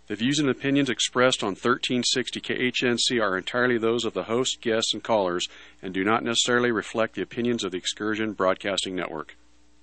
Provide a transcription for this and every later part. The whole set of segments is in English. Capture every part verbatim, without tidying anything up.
The views and opinions expressed on thirteen sixty K H N C are entirely those of the host, guests, and callers, and do not necessarily reflect the opinions of the Excursion Broadcasting Network.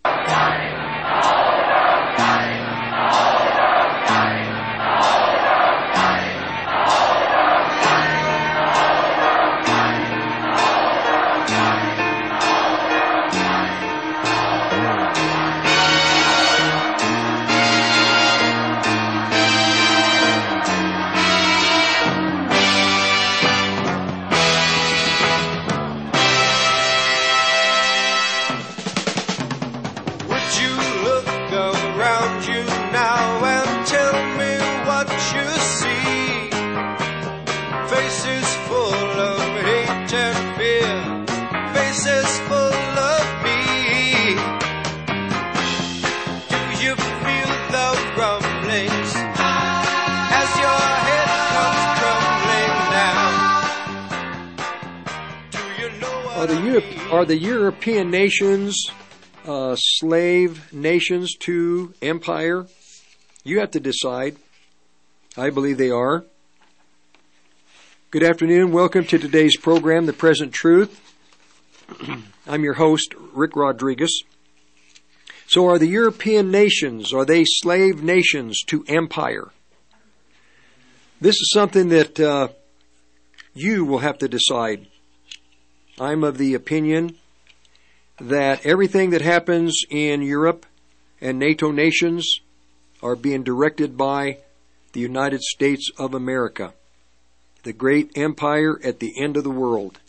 Are the, Europe, are the European nations uh, slave nations to empire? You have to decide. I believe they are. Good afternoon. Welcome to today's program, The Present Truth. I'm your host, Rick Rodriguez. So are the European nations, are they slave nations to empire? This is something that uh, you will have to decide. I'm of the opinion that everything that happens in Europe and NATO nations are being directed by the United States of America, the great empire at the end of the world.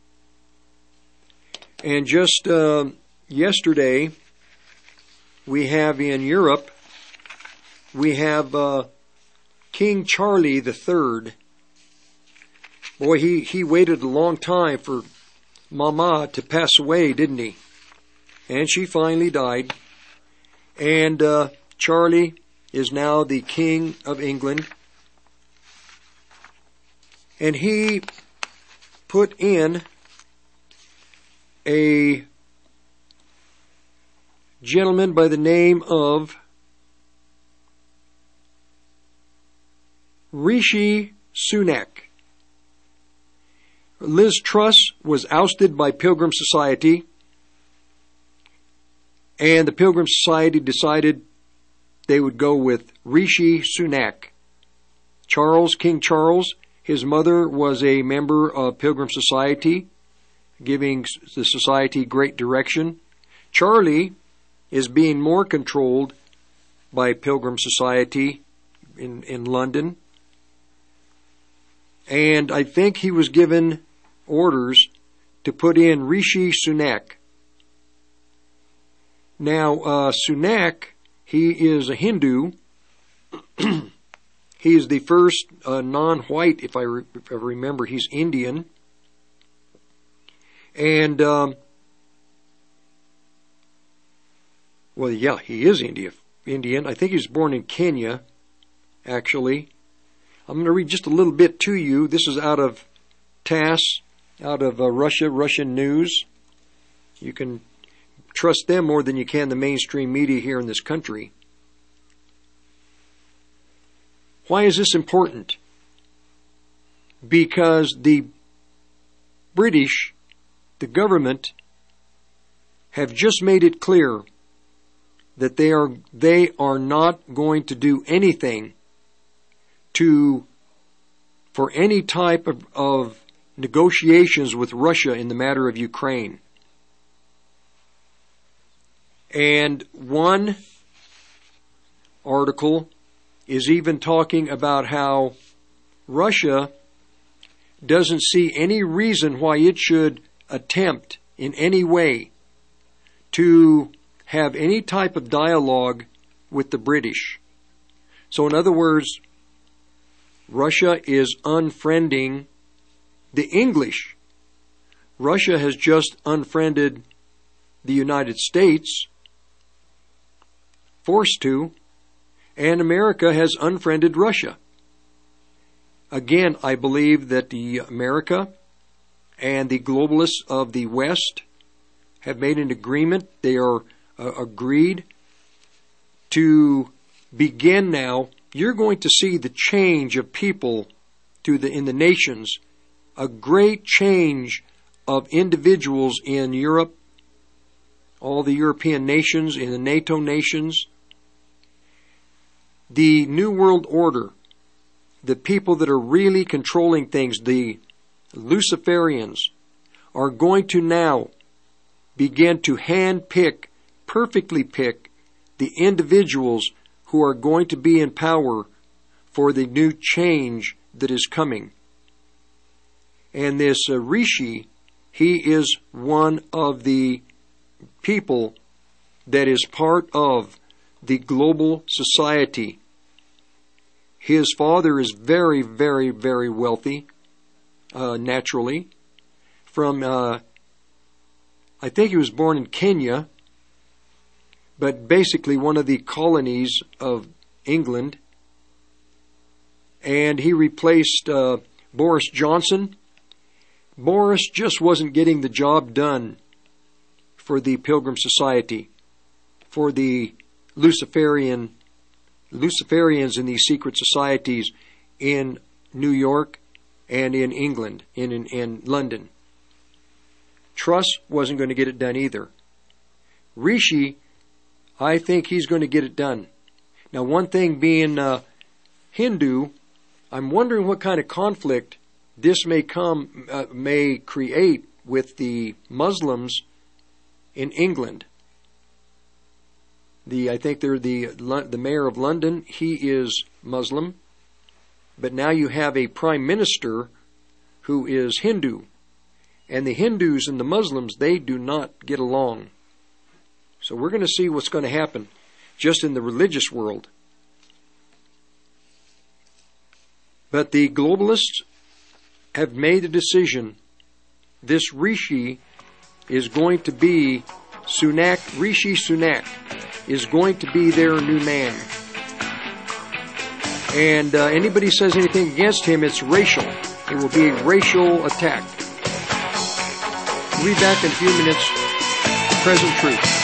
And just uh, yesterday, we have in Europe, we have uh, King Charlie the Third. Boy, he, he waited a long time for Mama to pass away, didn't he? And she finally died. And uh, Charlie is now the King of England. And he put in a gentleman by the name of Rishi Sunak. Liz Truss was ousted by Pilgrim Society, and the Pilgrim Society decided they would go with Rishi Sunak. Charles, King Charles, his mother was a member of Pilgrim Society, giving the society great direction. Charlie is being more controlled by Pilgrim Society in, in London, and I think he was given orders to put in Rishi Sunak. Now, uh, Sunak, he is a Hindu. He is the first uh, non-white, if I, re- if I remember, he's Indian. And, um, well, yeah, he is India, Indian. I think he was born in Kenya, actually. I'm going to read just a little bit to you. This is out of T A S S, out of uh, Russia, Russian news. You can trust them more than you can the mainstream media here in this country. Why is this important? Because the British, the government, have just made it clear that they are they are not going to do anything to for any type of, of negotiations with Russia in the matter of Ukraine. And one article is even talking about how Russia doesn't see any reason why it should attempt in any way to have any type of dialogue with the British. So in other words, Russia is unfriending the English. Russia has just unfriended the United States, forced to, and America has unfriended Russia. Again, I believe that the America and the globalists of the West have made an agreement. They are uh, agreed to begin now you're going to see the change of people to the in the nations, a great change of individuals in Europe, all the European nations, in the NATO nations. The New World Order, the people that are really controlling things, the Luciferians, are going to now begin to hand-pick, perfectly pick, the individuals who are going to be in power for the new change that is coming. And this uh, Rishi, he is one of the people that is part of the global society. His father is very, very, very wealthy, uh, naturally. From, uh, I think he was born in Kenya, but basically one of the colonies of England. And he replaced uh, Boris Johnson. Boris just wasn't getting the job done for the Pilgrim Society, for the Luciferian Luciferians in these secret societies in New York and in England, in, in, in London. Truss wasn't going to get it done either. Rishi, I think he's going to get it done. Now, one thing being uh, Hindu, I'm wondering what kind of conflict this may come, uh, may create with the Muslims in England. The I think they're the the mayor of London. He is Muslim, but now you have a prime minister who is Hindu, and the Hindus and the Muslims, they do not get along. So we're going to see what's going to happen just in the religious world. But the globalists have made a decision. This Rishi is going to be Sunak, Rishi Sunak is going to be their new man. And uh, anybody says anything against him, it's racial. It will be a racial attack. We'll be back in a few minutes. Present Truth.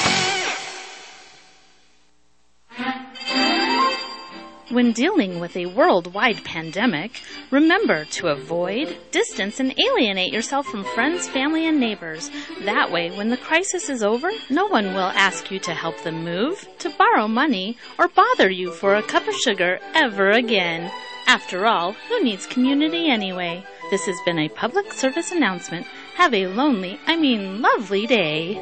When dealing with a worldwide pandemic, remember to avoid, distance, and alienate yourself from friends, family, and neighbors. That way, when the crisis is over, no one will ask you to help them move, to borrow money, or bother you for a cup of sugar ever again. After all, who needs community anyway? This has been a public service announcement. Have a lonely, I mean lovely day.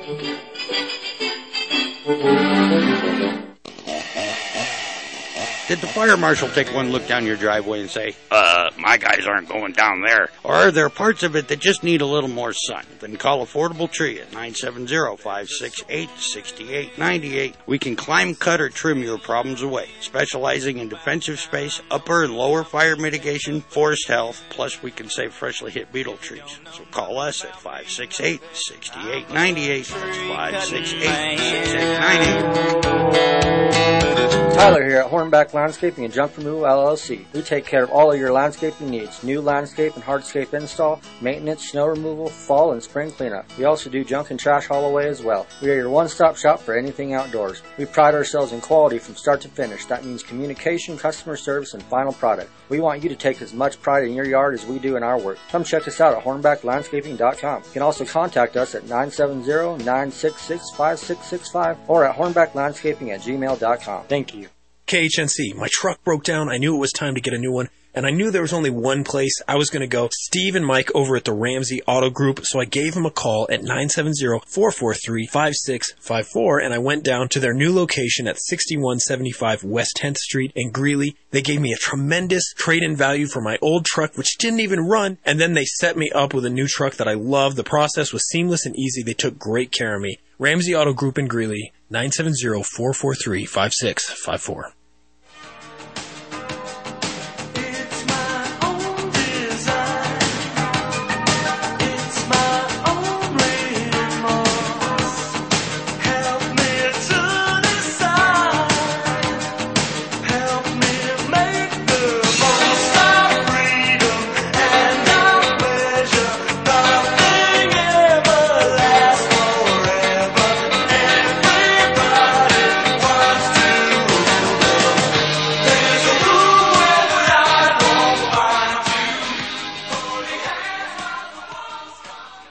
Did the fire marshal take one look down your driveway and say, uh, my guys aren't going down there? Or are there parts of it that just need a little more sun? Then call Affordable Tree at nine seven zero, five six eight, six eight nine eight. We can climb, cut, or trim your problems away. Specializing in defensive space, upper and lower fire mitigation, forest health, plus we can save freshly hit beetle trees. So call us at five six eight, six eight nine eight. That's five six eight, six eight nine eight. Tyler here at Hornback Landscaping and Junk Removal L L C. We take care of all of your landscaping needs, new landscape and hardscape install, maintenance, snow removal, fall and spring cleanup. We also do junk and trash haul away as well. We are your one-stop shop for anything outdoors. We pride ourselves in quality from start to finish. That means communication, customer service, and final product. We want you to take as much pride in your yard as we do in our work. Come check us out at hornback landscaping dot com. You can also contact us at nine seven zero, nine six six, five six six five or at hornback landscaping at gmail dot com. Thank you. K H N C, my truck broke down. I knew it was time to get a new one, and I knew there was only one place I was going to go, Steve and Mike over at the Ramsey Auto Group, so I gave them a call at nine seven zero, four four three, five six five four, and I went down to their new location at sixty-one seventy-five West tenth Street in Greeley. They gave me a tremendous trade-in value for my old truck, which didn't even run, and then they set me up with a new truck that I love. The process was seamless and easy. They took great care of me. Ramsey Auto Group in Greeley, nine seven zero, four four three, five six five four.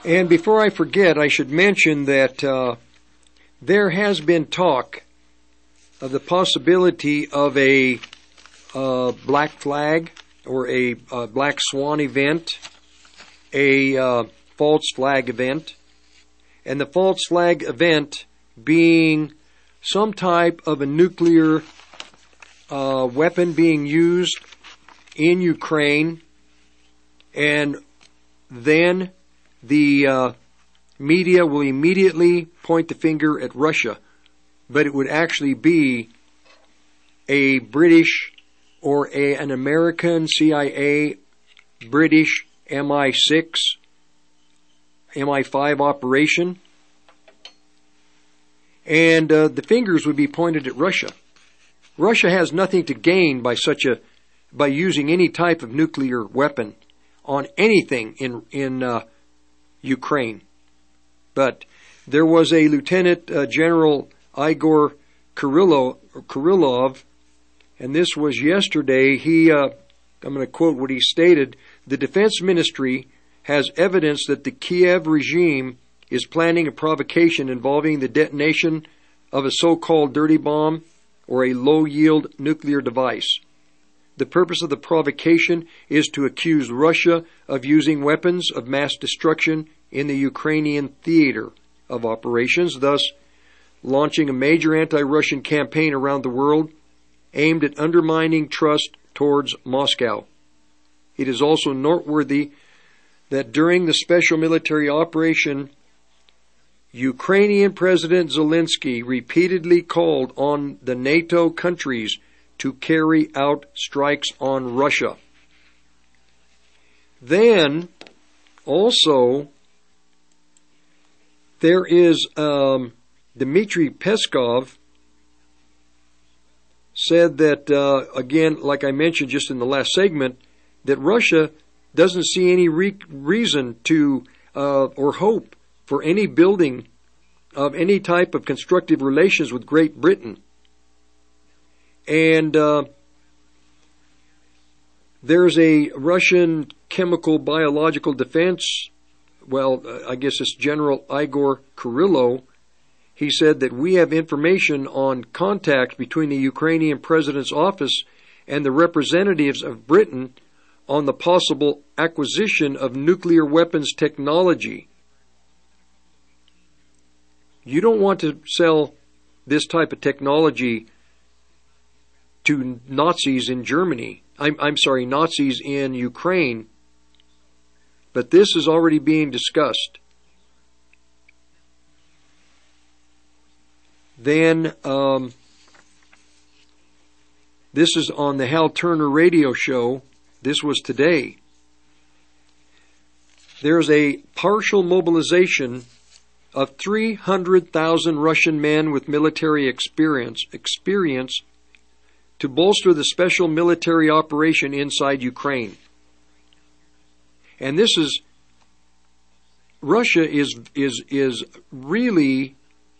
And before I forget, I should mention that uh, there has been talk of the possibility of a uh, black flag or a uh, black swan event, a uh, false flag event, and the false flag event being some type of a nuclear uh, weapon being used in Ukraine, and then the uh, media will immediately point the finger at Russia, but it would actually be a British or a, an American C I A, British M I six, M I five operation, and uh, the fingers would be pointed at Russia. Russia has nothing to gain by such a by using any type of nuclear weapon on anything in in uh, Ukraine. But there was a Lieutenant uh, General Igor Kirillov, Kirillov, and this was yesterday. He, uh, I'm going to quote what he stated: "The Defense Ministry has evidence that the Kiev regime is planning a provocation involving the detonation of a so-called dirty bomb or a low-yield nuclear device. The purpose of the provocation is to accuse Russia of using weapons of mass destruction in the Ukrainian theater of operations, thus launching a major anti-Russian campaign around the world aimed at undermining trust towards Moscow. It is also noteworthy that during the special military operation, Ukrainian President Zelensky repeatedly called on the NATO countries to carry out strikes on Russia." Then, also, there is um, Dmitry Peskov said that, uh, again, like I mentioned just in the last segment, that Russia doesn't see any re- reason to uh, or hope for any building of any type of constructive relations with Great Britain. And uh, there's a Russian chemical biological defense, well, I guess it's General Igor Kirillov. He said that we have information on contacts between the Ukrainian president's office and the representatives of Britain on the possible acquisition of nuclear weapons technology. You don't want to sell this type of technology to Nazis in Germany. I'm, I'm sorry, Nazis in Ukraine. But this is already being discussed. Then, um, this is on the Hal Turner radio show. This was today. There's a partial mobilization of three hundred thousand Russian men with military experience, experience to bolster the special military operation inside Ukraine. And this is, Russia is, is, is really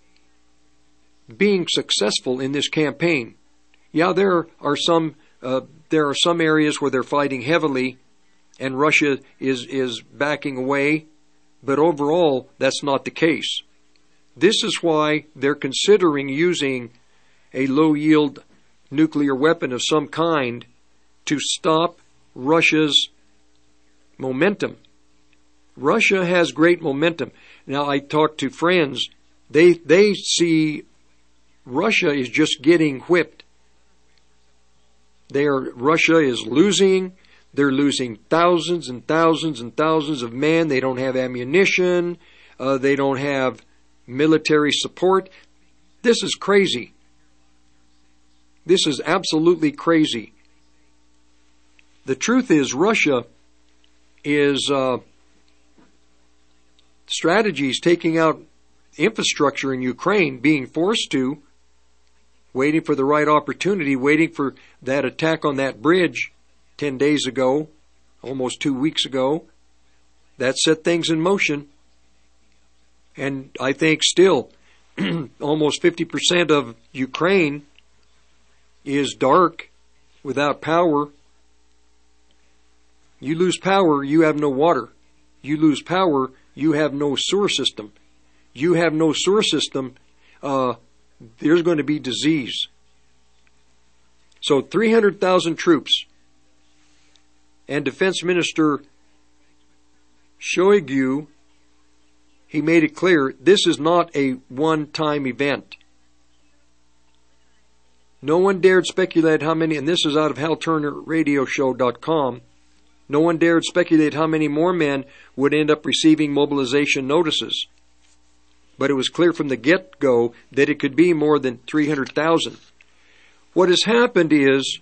being successful in this campaign. Yeah, there are some, uh, there are some areas where they're fighting heavily and Russia is, is backing away. But overall, that's not the case. This is why they're considering using a low-yield nuclear weapon of some kind to stop Russia's momentum. Russia has great momentum. Now, I talk to friends. They, they see Russia is just getting whipped. They are, Russia is losing. They're losing thousands and thousands and thousands of men. They don't have ammunition. Uh, they don't have military support. This is crazy. This is absolutely crazy. The truth is, Russia is uh, strategies taking out infrastructure in Ukraine, being forced to, waiting for the right opportunity, waiting for that attack on that bridge ten days ago, almost two weeks ago. That set things in motion. And I think still, almost fifty percent of Ukraine is dark, without power. You lose power, you have no water. You lose power, you have no sewer system. You have no sewer system, uh, there's going to be disease. So three hundred thousand troops. And Defense Minister Shoigu, he made it clear, this is not a one-time event. No one dared speculate how many, and this is out of Hal Turner Radio Show dot com, no one dared speculate how many more men would end up receiving mobilization notices. But it was clear from the get-go that it could be more than three hundred thousand. What has happened is,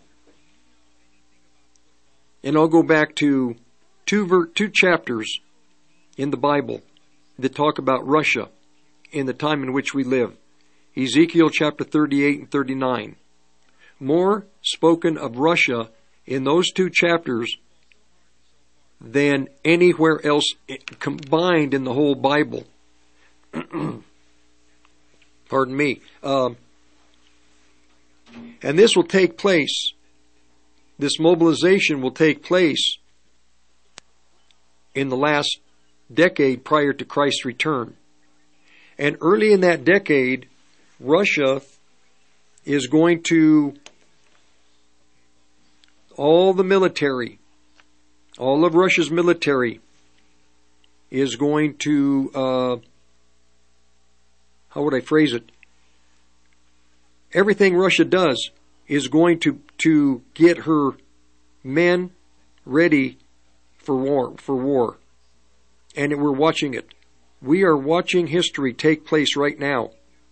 and I'll go back to two, ver- two chapters in the Bible that talk about Russia in the time in which we live. Ezekiel chapter thirty-eight and thirty-nine. More spoken of Russia in those two chapters than anywhere else combined in the whole Bible. Pardon me. Um, and this will take place, this mobilization will take place in the last decade prior to Christ's return. And early in that decade, Russia is going to, all the military, all of Russia's military is going to, uh, how would I phrase it? Everything Russia does is going to, to get her men ready for war, for war. And we're watching it. We are watching history take place right now.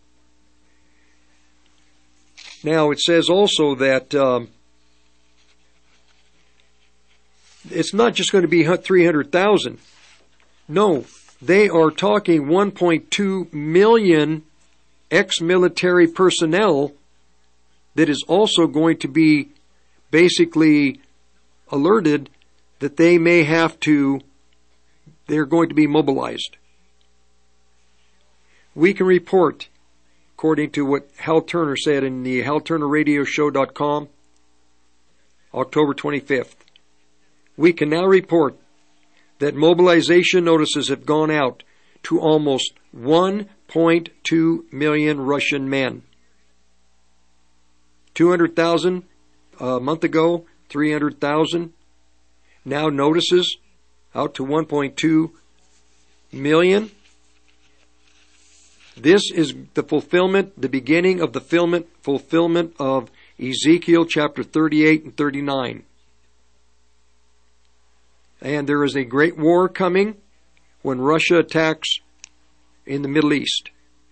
Now, it says also that um, it's not just going to be three hundred thousand. No, they are talking one point two million ex-military personnel that is also going to be basically alerted that they may have to, they're going to be mobilized. We can report, according to what Hal Turner said in the Hal Turner Radio Show dot com, October twenty-fifth. We can now report that mobilization notices have gone out to almost one point two million Russian men. two hundred thousand a month ago, three hundred thousand. Now notices out to one point two million. This is the fulfillment, the beginning of the fulfillment, fulfillment of Ezekiel chapter thirty-eight and thirty-nine. And there is a great war coming when Russia attacks in the Middle East.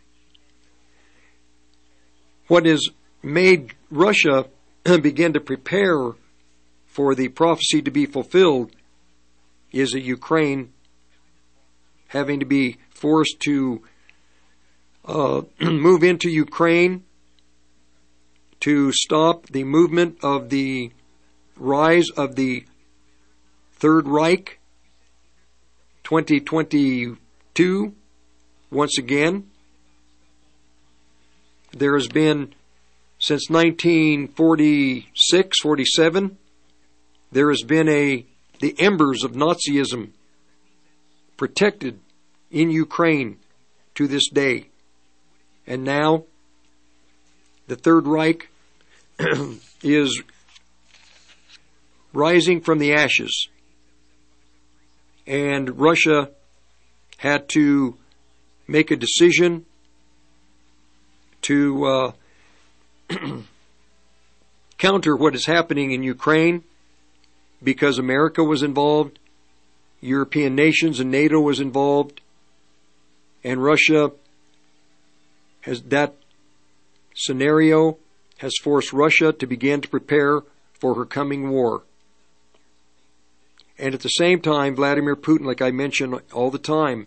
What has made Russia begin to prepare for the prophecy to be fulfilled is a Ukraine having to be forced to uh, move into Ukraine to stop the movement of the rise of the Third Reich, twenty twenty-two, once again. There has been, since nineteen forty-six, forty-seven, there has been a, the embers of Nazism protected in Ukraine to this day. And now, the Third Reich is rising from the ashes. And Russia had to make a decision to uh, counter what is happening in Ukraine, because America was involved, European nations and NATO was involved, and Russia has, that scenario has forced Russia to begin to prepare for her coming war. And at the same time, Vladimir Putin, like I mention all the time,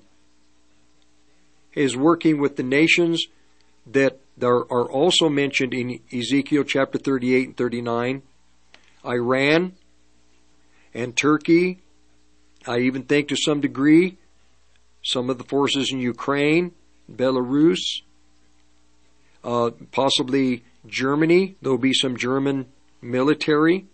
is working with the nations that are, are also mentioned in Ezekiel chapter thirty-eight and thirty-nine. Iran and Turkey, I even think to some degree, some of the forces in Ukraine, Belarus, uh, possibly Germany. There will be some German military.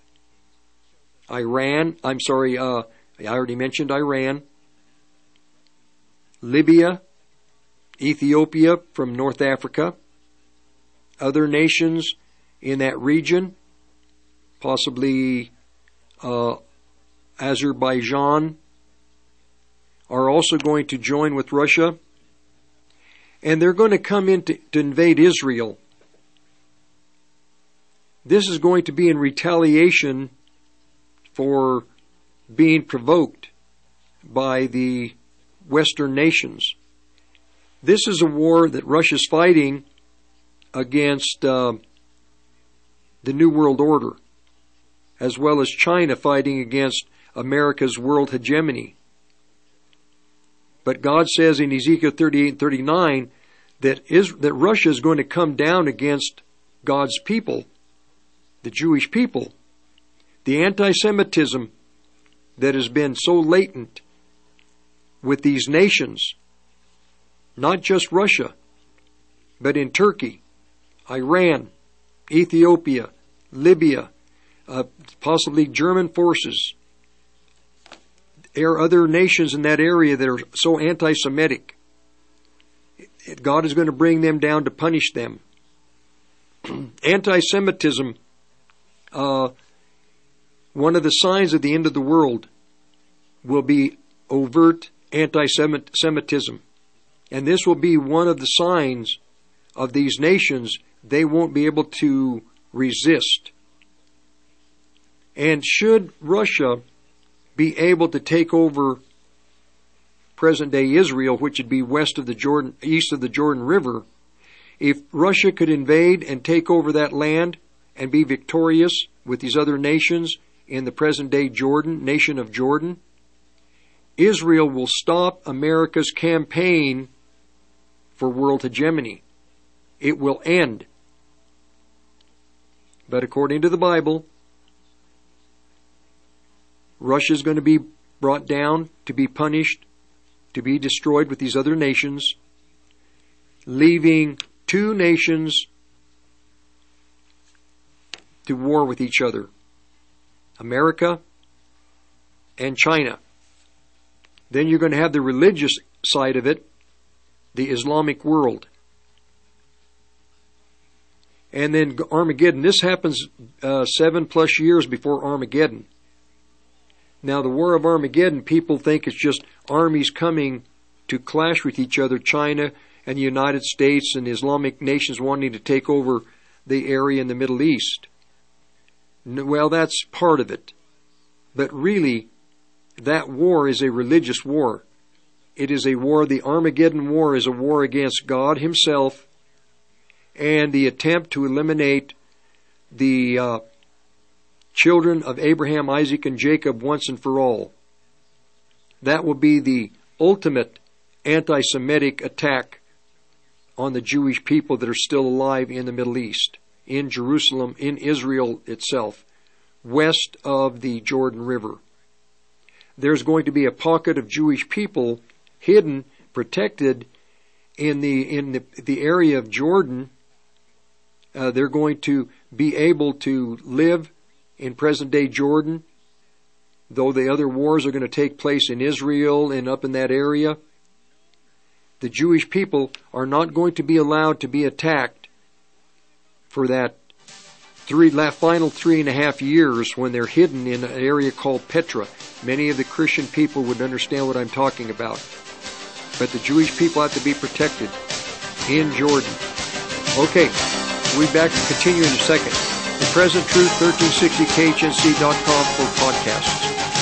Iran, I'm sorry, uh, I already mentioned Iran. Libya, Ethiopia from North Africa, other nations in that region, possibly uh, Azerbaijan, are also going to join with Russia. And they're going to come in to, to invade Israel. This is going to be in retaliation for being provoked by the Western nations. This is a war that Russia's fighting against uh, the New World Order, as well as China fighting against America's world hegemony. But God says in Ezekiel thirty-eight and thirty-nine that, is, that Russia is going to come down against God's people, the Jewish people. The anti-Semitism that has been so latent with these nations, not just Russia, but in Turkey, Iran, Ethiopia, Libya, uh, possibly German forces. There are other nations in that area that are so anti-Semitic. God is going to bring them down to punish them. Anti-Semitism, uh, one of the signs of the end of the world, will be overt anti-Semitism. And this will be one of the signs of these nations they won't be able to resist. And should Russia be able to take over present-day Israel, which would be west of the Jordan, east of the Jordan River, if Russia could invade and take over that land and be victorious with these other nations in the present-day Jordan, nation of Jordan, Israel will stop America's campaign for world hegemony. It will end. But according to the Bible, Russia is going to be brought down to be punished, to be destroyed with these other nations, leaving two nations to war with each other, America and China. Then you're going to have the religious side of it, the Islamic world. And then Armageddon. This happens uh, seven plus years before Armageddon. Now, the War of Armageddon, people think it's just armies coming to clash with each other, China and the United States and the Islamic nations wanting to take over the area in the Middle East. Well, that's part of it. But really, that war is a religious war. It is a war, the Armageddon War is a war against God Himself and the attempt to eliminate the uh, children of Abraham, Isaac, and Jacob once and for all. That will be the ultimate anti-Semitic attack on the Jewish people that are still alive in the Middle East, in Jerusalem, in Israel itself, west of the Jordan River. There's going to be a pocket of Jewish people hidden, protected in the in the, the area of Jordan. Uh, they're going to be able to live in present-day Jordan, though the other wars are going to take place in Israel and up in that area. The Jewish people are not going to be allowed to be attacked for that three, final three and a half years when they're hidden in an area called Petra. Many of the Christian people would understand what I'm talking about. But the Jewish people have to be protected in Jordan. Okay, we'll be back to continue in a second. The Present Truth, thirteen sixty K H N C dot com for podcasts.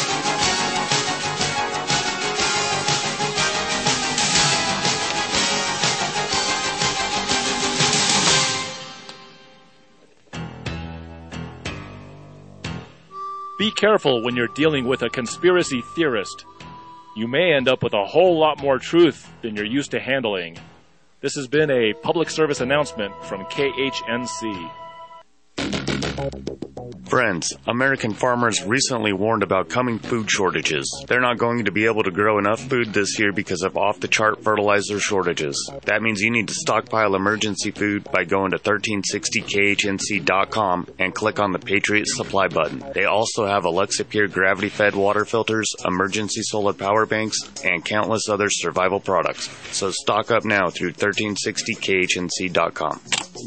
Be careful when you're dealing with a conspiracy theorist. You may end up with a whole lot more truth than you're used to handling. This has been a public service announcement from K H N C. Friends, American farmers recently warned about coming food shortages. They're not going to be able to grow enough food this year because of off-the-chart fertilizer shortages. That means you need to stockpile emergency food by going to thirteen sixty K H N C dot com and click on the Patriot Supply button. They also have Alexa Pure gravity-fed water filters, emergency solar power banks, and countless other survival products. So stock up now through thirteen sixty K H N C dot com.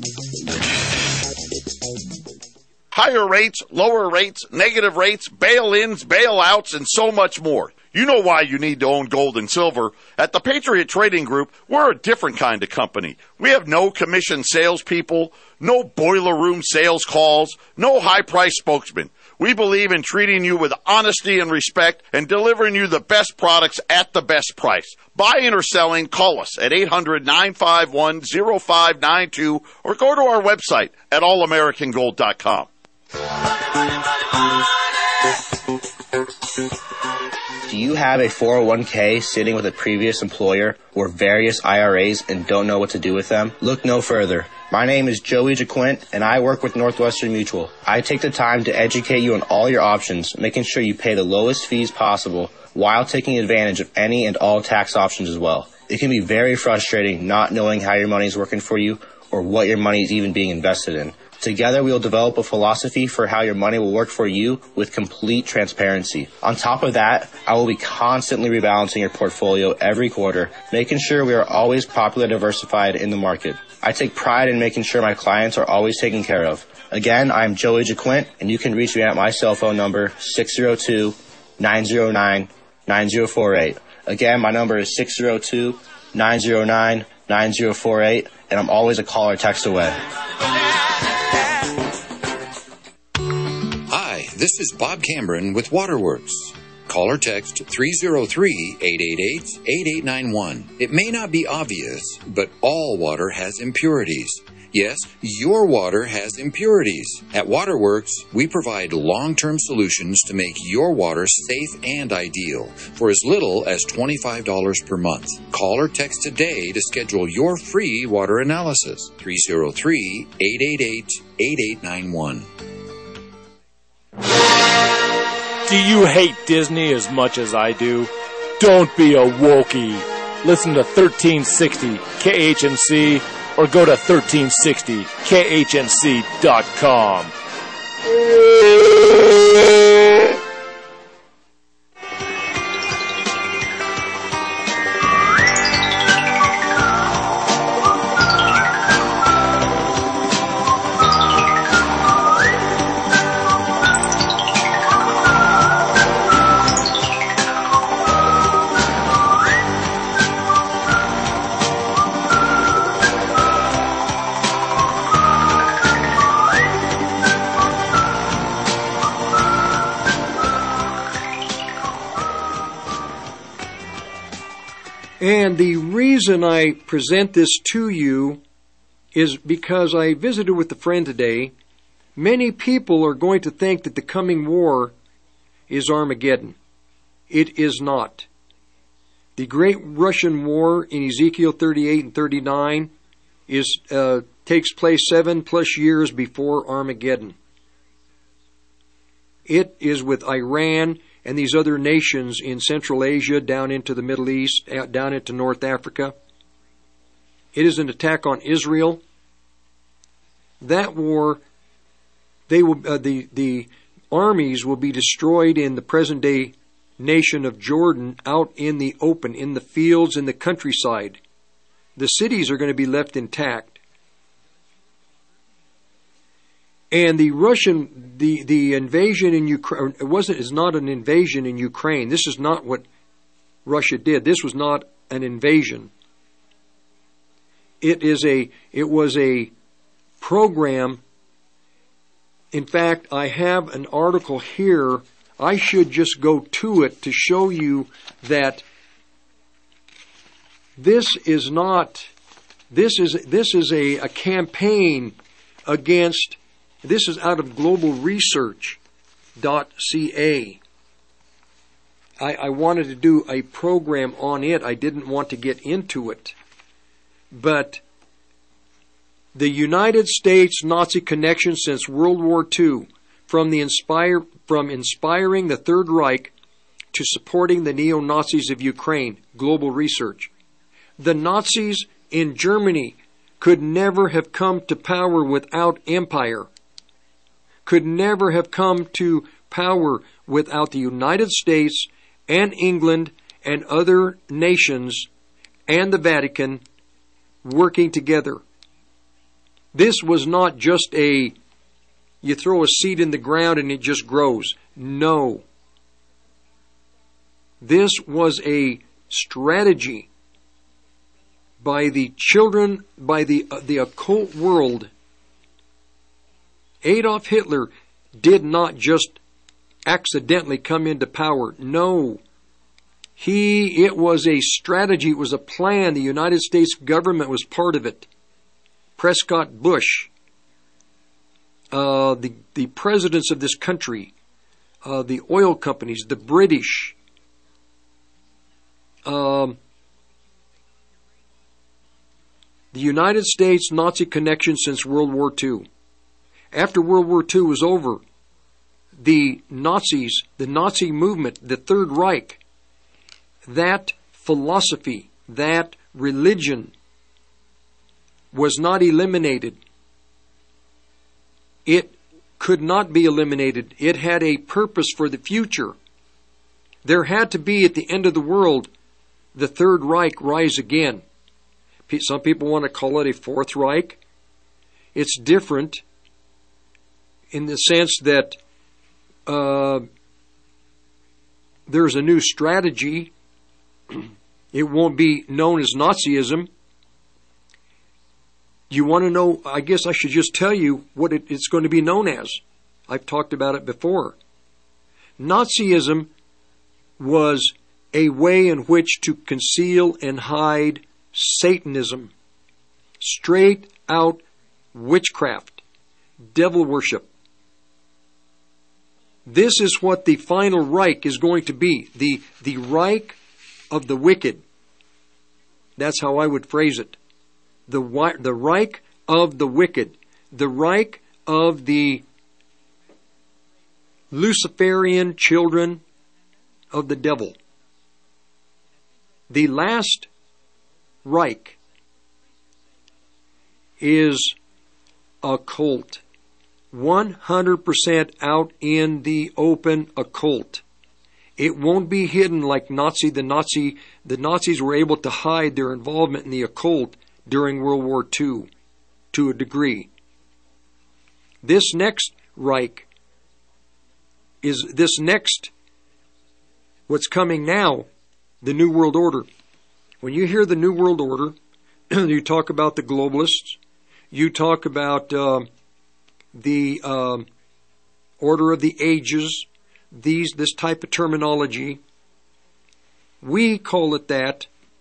Higher rates, lower rates, negative rates, bail-ins, bailouts, and so much more. You know why you need to own gold and silver. At the Patriot Trading Group, we're a different kind of company. We have no commission salespeople, no boiler room sales calls, no high-price spokesmen. We believe in treating you with honesty and respect and delivering you the best products at the best price. Buying or selling, call us at eight hundred, nine five one, oh five nine two or go to our website at all american gold dot com. Do you have a four oh one k sitting with a previous employer or various I R As and don't know what to do with them? Look no further. My name is Joey Jaquint, and I work with Northwestern Mutual. I take the time to educate you on all your options, making sure you pay the lowest fees possible while taking advantage of any and all tax options as well. It can be very frustrating not knowing how your money is working for you or what your money is even being invested in. Together, we will develop a philosophy for how your money will work for you with complete transparency. On top of that, I will be constantly rebalancing your portfolio every quarter, making sure we are always properly diversified in the market. I take pride in making sure my clients are always taken care of. Again, I am Joey Jaquint, and you can reach me at my cell phone number, six oh two, nine oh nine, nine oh four eight. Again, my number is six oh two, nine oh nine, nine oh four eight, and I'm always a call or text away. This is Bob Cameron with Waterworks. Call or text three oh three, eight eight eight, eight eight nine one. It may not be obvious, but all water has impurities. Yes, your water has impurities. At Waterworks, we provide long-term solutions to make your water safe and ideal for as little as twenty-five dollars per month. Call or text today to schedule your free water analysis. three oh three, eight eight eight, eight eight nine one. Do you hate Disney as much as I do? Don't be a Wookiee. Listen to thirteen sixty K H N C or go to thirteen sixty K H N C dot com. And the reason I present this to you is because I visited with a friend today. Many people are going to think that the coming war is Armageddon. It is not. The Great Russian War in Ezekiel thirty-eight and thirty-nine is uh, takes place seven plus years before Armageddon. It is with Iran and these other nations in Central Asia, down into the Middle East, down into North Africa. It is an attack on Israel. That war, they will uh, the the armies will be destroyed in the present-day nation of Jordan, out in the open, in the fields, in the countryside. The cities are going to be left intact. And the Russian, the, the invasion in Ukraine, it wasn't, is not an invasion in Ukraine. This is not what Russia did. This was not an invasion. It is a, it was a program. In fact, I have an article here. I should just go to it to show you that this is not, this is, this is a, a campaign against. This is out of global research dot c a. I, I wanted to do a program on it. I didn't want to get into it. But the United States Nazi connection since World War Two. from the inspire from inspiring the Third Reich to supporting the neo-Nazis of Ukraine. Global Research. The Nazis in Germany could never have come to power without empire. Could never have come to power without the United States and England and other nations and the Vatican working together. This was not just a, you throw a seed in the ground and it just grows. No. This was a strategy by the children, by the, uh, the occult world. Adolf Hitler did not just accidentally come into power. No. He, it was a strategy, it was a plan. The United States government was part of it. Prescott Bush, uh, the, the presidents of this country, uh, the oil companies, the British, um, the United States Nazi connection since World War Two. After World War Two was over, the Nazis, the Nazi movement, the Third Reich, that philosophy, that religion was not eliminated. It could not be eliminated. It had a purpose for the future. There had to be, at the end of the world, the Third Reich rise again. Some people want to call it a Fourth Reich. It's different in the sense that uh, there's a new strategy. It won't be known as Nazism. You want to know, I guess I should just tell you what it, it's going to be known as. I've talked about it before. Nazism was a way in which to conceal and hide Satanism. Straight out witchcraft, devil worship. This is what the final Reich is going to be. The, the Reich of the wicked. That's how I would phrase it. The, the Reich of the wicked. The Reich of the Luciferian children of the devil. The last Reich is occult. one hundred percent out in the open occult. It won't be hidden like Nazi. The Nazi, the Nazis were able to hide their involvement in the occult during World War Two to a degree. This next Reich is this next, what's coming now, the New World Order. When you hear the New World Order, you talk about the globalists, you talk about uh, the uh, Order of the Ages, these this type of terminology. We call it that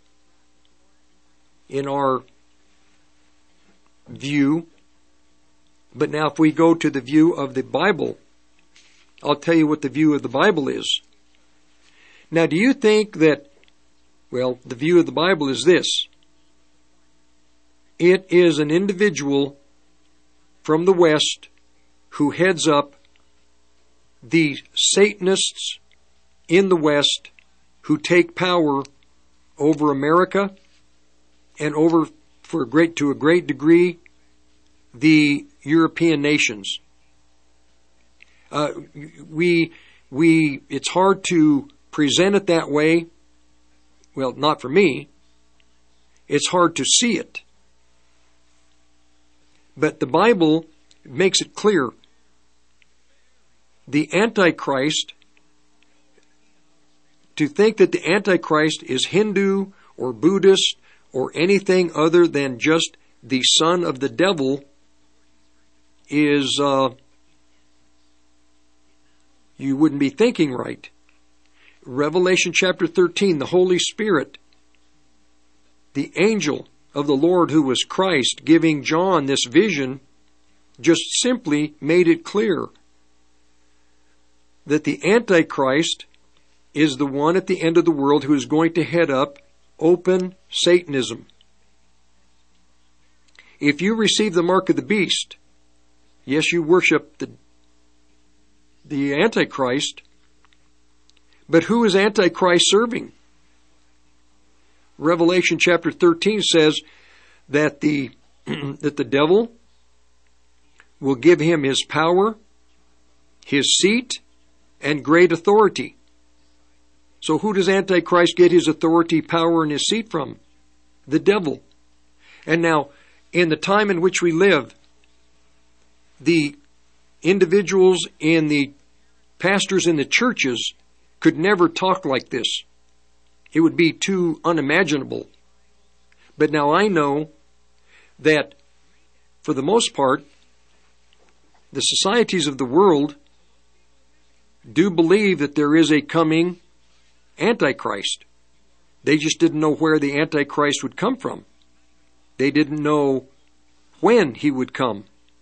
in our view. But now if we go to the view of the Bible, I'll tell you what the view of the Bible is. Now, do you think that, well, the view of the Bible is this. It is an individual from the West who heads up the Satanists in the West who take power over America and over, for a great, to a great degree, the European nations. Uh, we, we, it's hard to present it that way. Well, not for me. It's hard to see it. But the Bible makes it clear. The Antichrist, to think that the Antichrist is Hindu or Buddhist or anything other than just the son of the devil is, uh, you wouldn't be thinking right. Revelation chapter thirteen, the Holy Spirit, the angel of the Lord who was Christ, giving John this vision, just simply made it clear that the Antichrist is the one at the end of the world who is going to head up open Satanism. If you receive the mark of the beast, yes, you worship the the Antichrist. But who is Antichrist serving? Revelation chapter thirteen says that the that the devil will give him his power, his seat, and great authority. So who does Antichrist get his authority, power, and his seat from? The devil. And now, in the time in which we live, the individuals in the pastors in the churches could never talk like this. It would be too unimaginable. But now I know that, for the most part, the societies of the world do believe that there is a coming Antichrist. They just didn't know where the Antichrist would come from. They didn't know when he would come.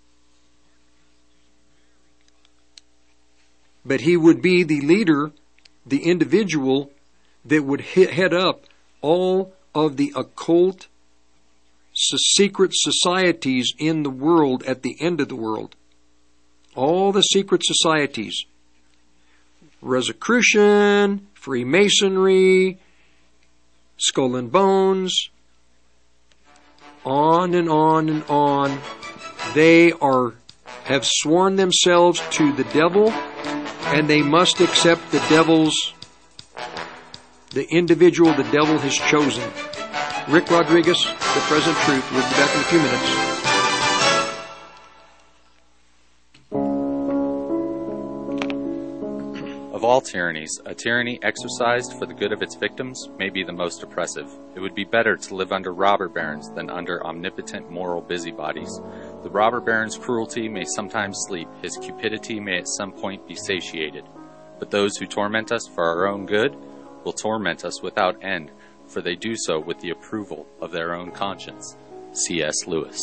But he would be the leader, the individual that would head up all of the occult secret societies in the world at the end of the world. All the secret societies. Rosicrucian, Freemasonry, Skull and Bones, on and on and on. They are have sworn themselves to the devil, and they must accept the devil's, the individual the devil has chosen. Rick Rodriguez, The Present Truth. We'll be back in a few minutes. Of all tyrannies, a tyranny exercised for the good of its victims may be the most oppressive. It would be better to live under robber barons than under omnipotent moral busybodies. The robber baron's cruelty may sometimes sleep, his cupidity may at some point be satiated. But those who torment us for our own good will torment us without end, for they do so with the approval of their own conscience. C S Lewis.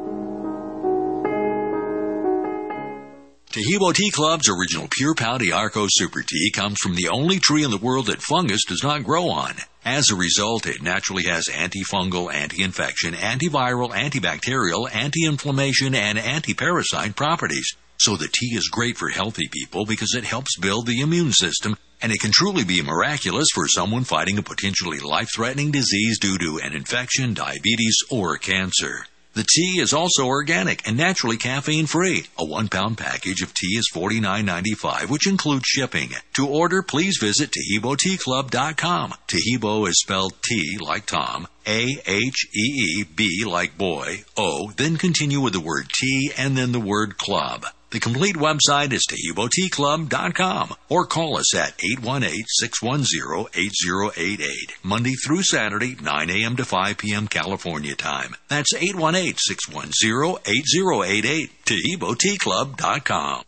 Taheebo Tea Club's original Pure Pau Arco Super Tea comes from the only tree in the world that fungus does not grow on. As a result, it naturally has antifungal, anti-infection, antiviral, antibacterial, anti-inflammation, and anti-parasite properties. So the tea is great for healthy people because it helps build the immune system, and it can truly be miraculous for someone fighting a potentially life-threatening disease due to an infection, diabetes, or cancer. The tea is also organic and naturally caffeine-free. A one-pound package of tea is forty-nine ninety-five, which includes shipping. To order, please visit Taheebo Tea Club dot com. Taheebo is spelled T like Tom, A H E E B like boy, O, then continue with the word tea and then the word club. The complete website is Taheebo Tea Club dot com or call us at eight one eight, six one zero, eight zero eight eight, Monday through Saturday, nine a.m. to five p.m. California time. That's eight one eight, six one zero, eight zero eight eight, Taheebo Tea Club dot com.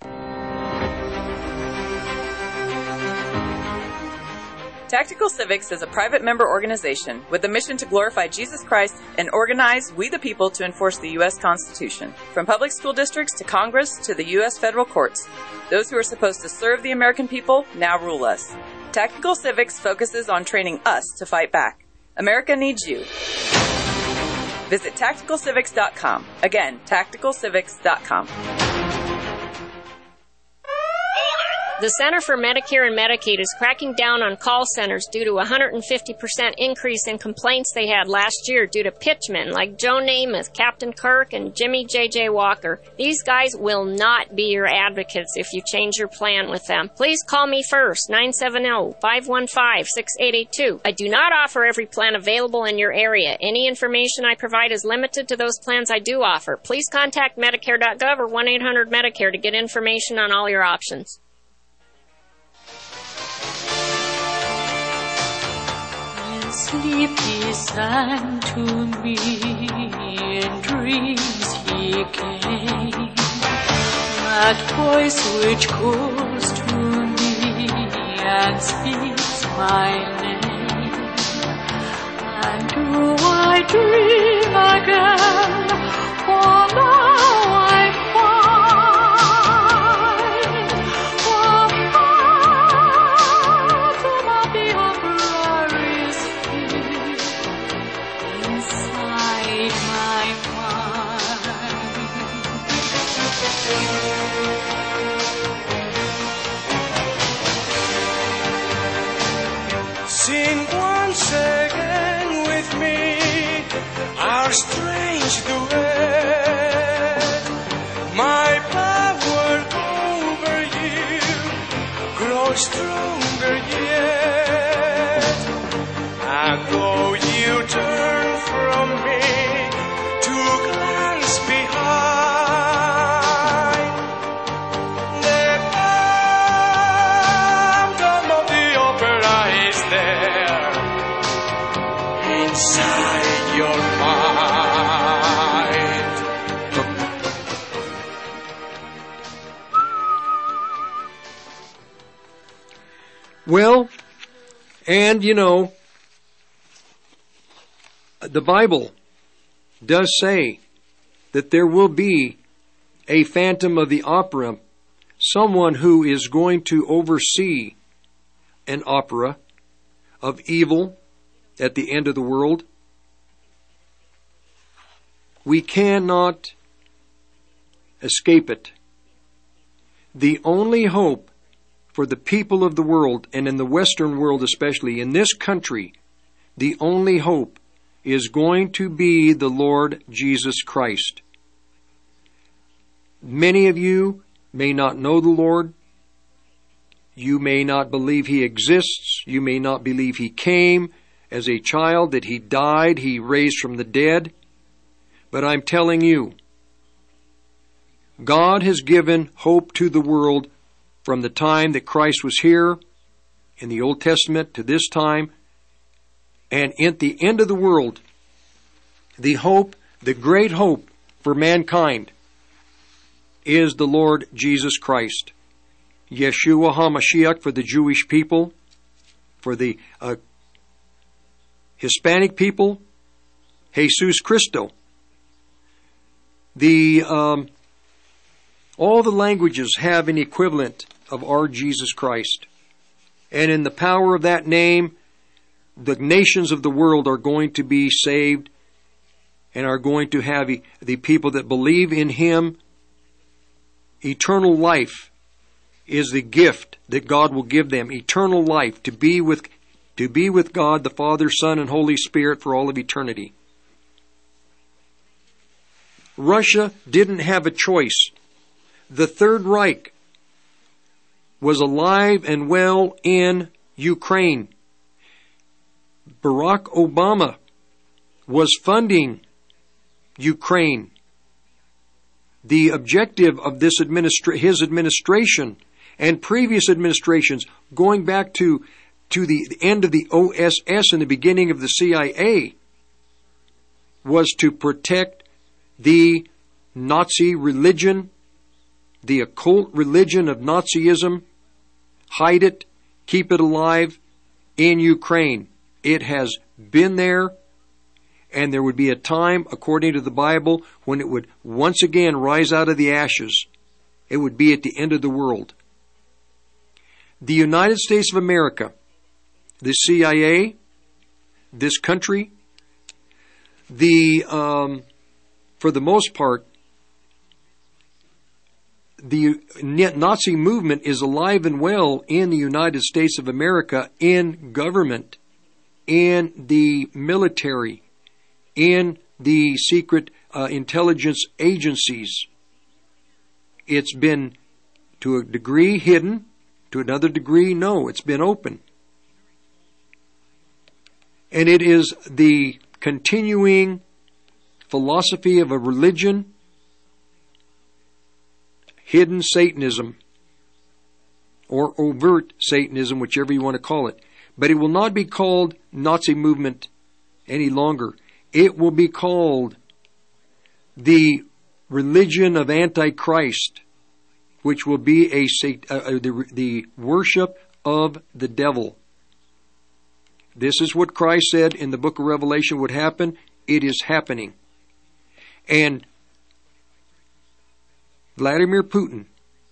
Tactical Civics is a private member organization with a mission to glorify Jesus Christ and organize we the people to enforce the U S Constitution. From public school districts to Congress to the U S federal courts, those who are supposed to serve the American people now rule us. Tactical Civics focuses on training us to fight back. America needs you. Visit Tactical Civics dot com. Again, Tactical Civics dot com. The Center for Medicare and Medicaid is cracking down on call centers due to a one hundred fifty percent increase in complaints they had last year due to pitchmen like Joe Namath, Captain Kirk, and Jimmy J J Walker. These guys will not be your advocates if you change your plan with them. Please call me first, nine seven zero, five one five, six eight eight two. I do not offer every plan available in your area. Any information I provide is limited to those plans I do offer. Please contact Medicare dot gov or one eight hundred Medicare to get information on all your options. Sleep he sang to me, in dreams he came. That voice which calls to me and speaks my name. And do I dream again? For now I find the phantom of the opera is inside my mind. Sing once again with me our strange duet. My power over you grows stronger yet. And though you turn from me to glance behind, the phantom of the opera is there inside your mind. Well, and you know, the Bible does say that there will be a Phantom of the Opera, someone who is going to oversee an opera of evil at the end of the world. We cannot escape it. The only hope for the people of the world, and in the Western world especially, in this country, the only hope is going to be the Lord Jesus Christ. Many of you may not know the Lord. You may not believe He exists. You may not believe He came as a child, that He died, He raised from the dead. But I'm telling you, God has given hope to the world from the time that Christ was here in the Old Testament to this time. And at the end of the world, the hope, the great hope for mankind is the Lord Jesus Christ. Yeshua HaMashiach for the Jewish people, for the uh, Hispanic people, Jesus Christo. The um, all the languages have an equivalent of our Jesus Christ. And in the power of that name, the nations of the world are going to be saved and are going to have the people that believe in Him. Eternal life is the gift that God will give them. Eternal life to be with, to be with God, the Father, Son, and Holy Spirit for all of eternity. Russia didn't have a choice. The Third Reich was alive and well in Ukraine. Barack Obama was funding Ukraine. The objective of this administra- his administration and previous administrations, going back to, to the end of the O S S and the beginning of the C I A, was to protect the Nazi religion, the occult religion of Nazism, hide it, keep it alive in Ukraine. It has been there, and there would be a time, according to the Bible, when it would once again rise out of the ashes. It would be at the end of the world. The United States of America, the C I A, this country, the um, for the most part, the Nazi movement is alive and well in the United States of America, in government, in the military, in the secret uh, intelligence agencies. It's been, to a degree, hidden. To another degree, no, it's been open. And it is the continuing philosophy of a religion, hidden Satanism, or overt Satanism, whichever you want to call it. But it will not be called Nazi movement any longer. It will be called the religion of Antichrist, which will be a uh, the, the worship of the devil. This is what Christ said in the book of Revelation would happen. It is happening. And Vladimir Putin,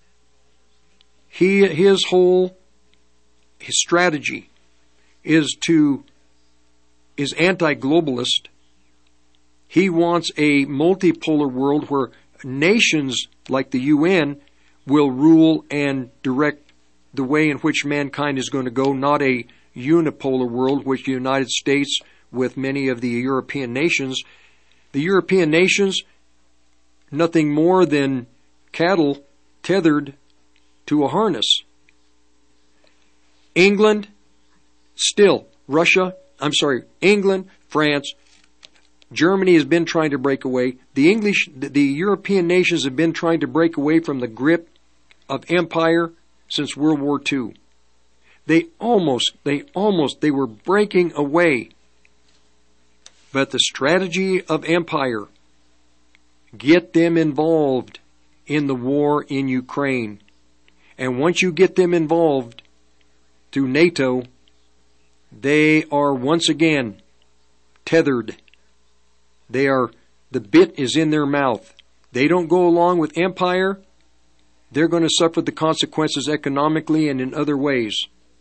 he his whole his strategy is to is anti-globalist. He wants a multipolar world where nations like the U N will rule and direct the way in which mankind is going to go, not a unipolar world, which the United States with many of the European nations. The European nations, nothing more than cattle tethered to a harness. England, still, Russia, I'm sorry, England, France, Germany has been trying to break away. The English, the European nations have been trying to break away from the grip of empire since World War Two. They almost, they almost, they were breaking away. But the strategy of empire, get them involved in the war in Ukraine. And once you get them involved through NATO, they are once again tethered. They are, the bit is in their mouth. They don't go along with empire, they're going to suffer the consequences economically and in other ways.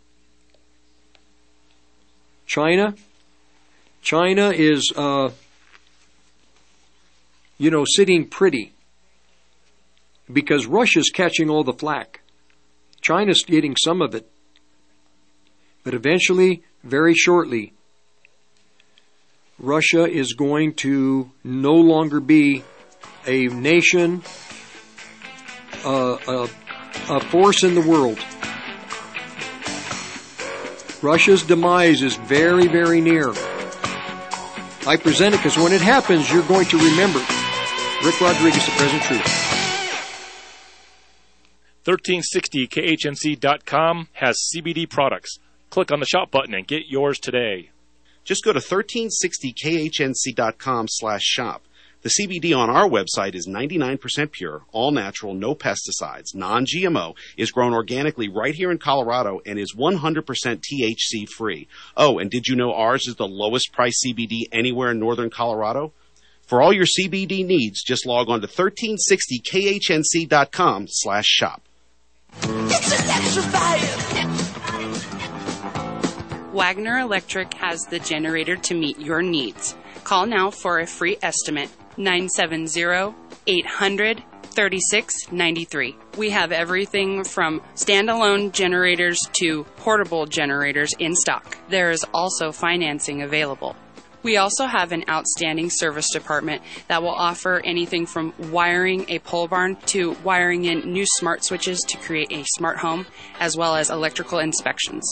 China, China is, uh, you know, sitting pretty because Russia's catching all the flack. China's getting some of it. But eventually, very shortly, Russia is going to no longer be a nation, uh, a, a force in the world. Russia's demise is very, very near. I present it because when it happens, you're going to remember. Rick Rodriguez, The Present Truth. thirteen sixty K H N C dot com has C B D products. Click on the shop button and get yours today. Just go to thirteen sixty K H N C dot com slash shop. The C B D on our website is ninety-nine percent pure, all natural, no pesticides, non-G M O, is grown organically right here in Colorado, and is one hundred percent T H C free. Oh, and did you know ours is the lowest price C B D anywhere in northern Colorado? For all your C B D needs, just log on to thirteen sixty K H N C dot com slash shop. Wagner Electric has the generator to meet your needs. Call now for a free estimate, nine seven zero, eight hundred, thirty-six ninety-three. We have everything from standalone generators to portable generators in stock. There is also financing available. We also have an outstanding service department that will offer anything from wiring a pole barn to wiring in new smart switches to create a smart home, as well as electrical inspections.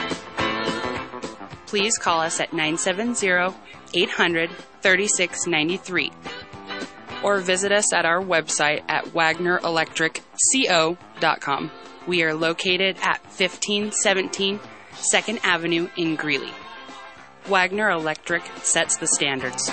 Please call us at nine seven zero, eight hundred, thirty-six ninety-three or visit us at our website at wagner electric co dot com. We are located at fifteen seventeen second Avenue in Greeley. Wagner Electric sets the standards.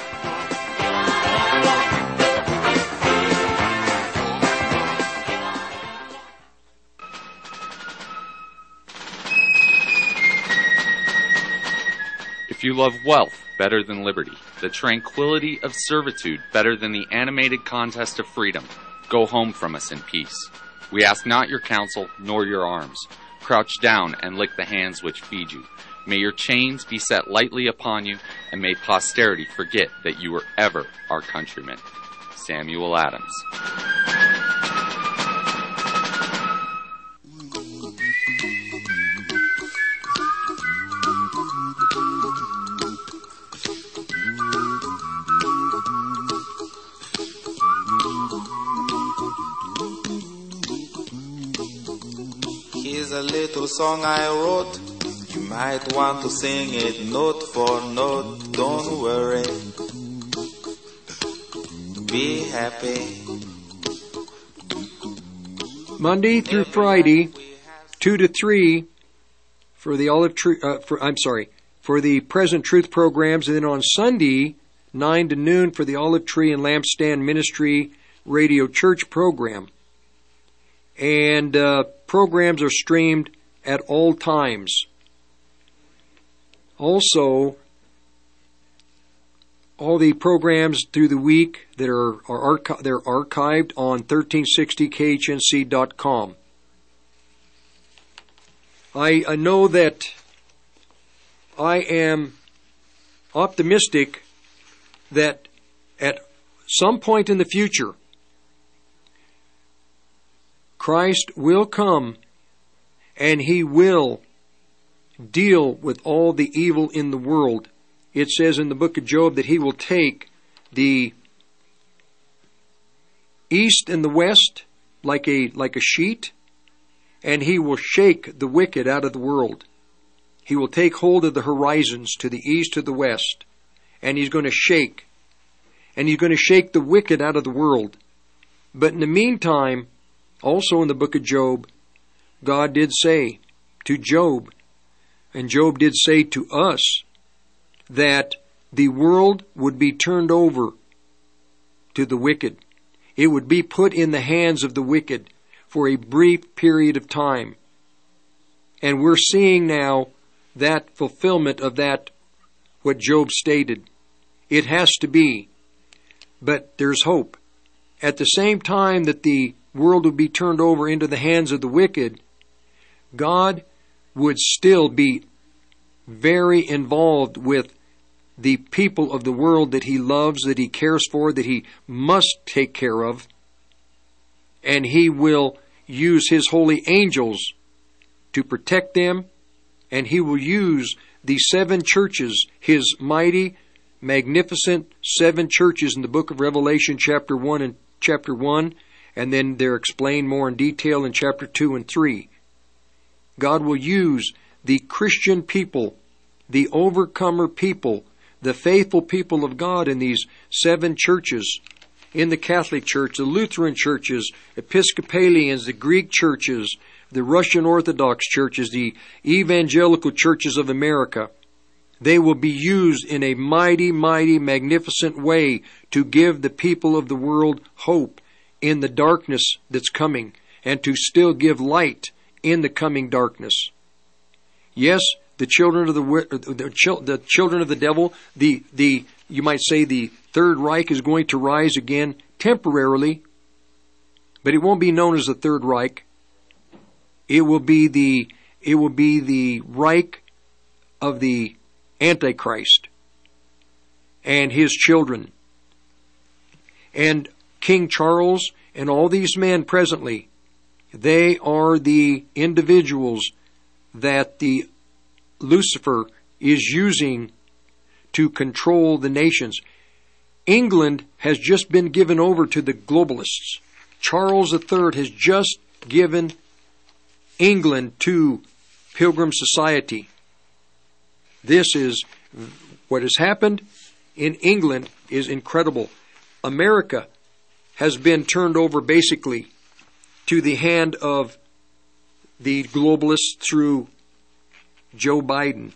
If you love wealth better than liberty, the tranquility of servitude better than the animated contest of freedom, go home from us in peace. We ask not your counsel nor your arms. Crouch down and lick the hands which feed you. May your chains be set lightly upon you, and may posterity forget that you were ever our countrymen. Samuel Adams. Here's a little song I wrote. You might want to sing it note for note. Don't worry. Be happy. Monday through Friday, two to three, for the Olive Tree. Uh, for I'm sorry, for the Present Truth programs, and then on Sunday, nine to noon, for the Olive Tree and Lampstand Ministry Radio Church program. And uh, programs are streamed at all times. Also, all the programs through the week that are, are archi- they're archived on thirteen sixty K H N C dot com. I, I know that I am optimistic that at some point in the future, Christ will come and he will deal with all the evil in the world. It says in the book of Job that he will take the east and the west like a like a sheet, and he will shake the wicked out of the world. He will take hold of the horizons to the east, to the west, and he's going to shake. And he's going to shake the wicked out of the world. But in the meantime, also in the book of Job, God did say to Job, and Job did say to us, that the world would be turned over to the wicked. It would be put in the hands of the wicked for a brief period of time. And we're seeing now that fulfillment of that, what Job stated. It has to be. But there's hope. At the same time that the world would be turned over into the hands of the wicked, God would still be very involved with the people of the world that He loves, that He cares for, that He must take care of. And He will use His holy angels to protect them, and He will use the seven churches, His mighty, magnificent seven churches in the book of Revelation chapter one and chapter one, and then they're explained more in detail in chapter two and three. God will use the Christian people, the overcomer people, the faithful people of God in these seven churches, in the Catholic Church, the Lutheran churches, Episcopalians, the Greek churches, the Russian Orthodox churches, the evangelical churches of America. They will be used in a mighty, mighty, magnificent way to give the people of the world hope in the darkness that's coming, and to still give light in the coming darkness. Yes, the children of the the, the children of the devil, the the you might say the Third Reich is going to rise again temporarily, but it won't be known as the Third Reich. It will be the it will be the Reich of the Antichrist and his children. And King Charles and all these men presently, they are the individuals that the Lucifer is using to control the nations. England has just been given over to the globalists. Charles the Third has just given England to Pilgrim Society. This is what has happened in England is incredible. America has been turned over basically to the hand of the globalists through Joe Biden.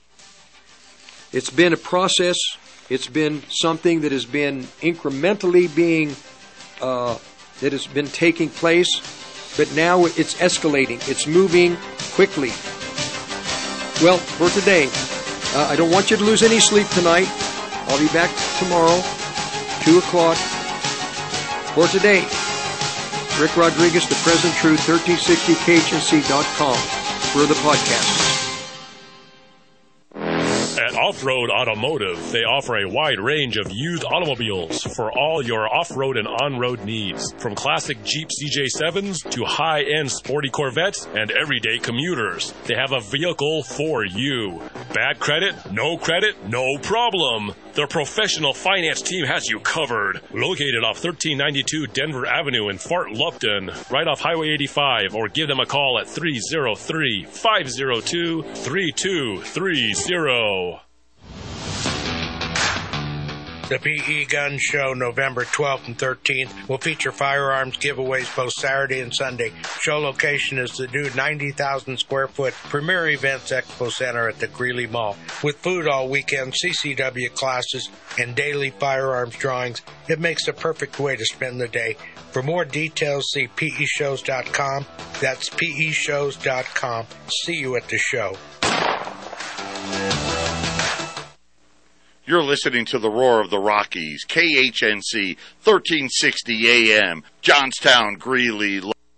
It's been a process. It's been something that has been incrementally being, uh, that has been taking place, but now it's escalating. It's moving quickly. Well, for today, uh, I don't want you to lose any sleep tonight. I'll be back tomorrow, two o'clock. For today, Rick Rodriguez, The Present Truth, thirteen sixty K H N C dot com for the podcast. At Off-Road Automotive, they offer a wide range of used automobiles for all your off-road and on-road needs. From classic Jeep C J sevens to high-end sporty Corvettes and everyday commuters. They have a vehicle for you. Bad credit? No credit? No problem. Their professional finance team has you covered. Located off thirteen ninety-two Denver Avenue in Fort Lupton, right off Highway eighty-five, or give them a call at three oh three, five oh two, three two three oh. The P E Gun Show, November twelfth and thirteenth, will feature firearms giveaways both Saturday and Sunday. Show location is the new ninety thousand square foot Premier Events Expo Center at the Greeley Mall. With food all weekend, C C W classes, and daily firearms drawings, it makes the perfect way to spend the day. For more details, see P E shows dot com. That's P E shows dot com. See you at the show. You're listening to the Roar of the Rockies, K H N C, thirteen sixty A M, Johnstown, Greeley.